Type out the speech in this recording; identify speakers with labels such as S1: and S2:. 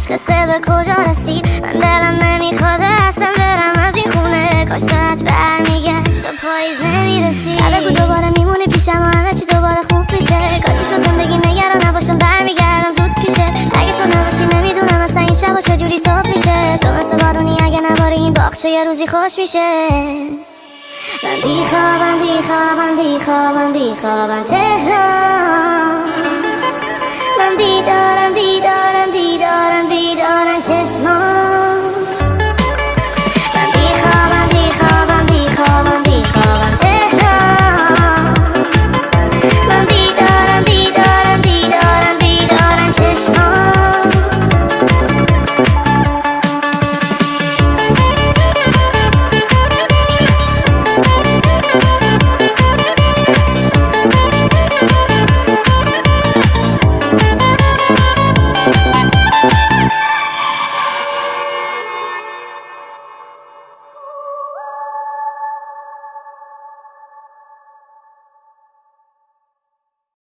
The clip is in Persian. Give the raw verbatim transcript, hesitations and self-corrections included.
S1: قصه به کجا رسید؟ من دلم نمیخواد اصلا برم از این خونه. کاش ساعت برمیگشت و پاییز نمیرسید. بگو دوباره میمونی پیشم و همه چی دوباره خوب میشه. کاش میشدم بگی نگران نباشم برمیگردم زود پیشه. اگه تو نباشی نمیدونم اصلا این شبا چجوری صبح میشه. تو مثل بارونی اگه نباری این باغچه یه روزی خوش میشه. من بیخوابم بیخوابم بیخوابم بیخوابم تهران.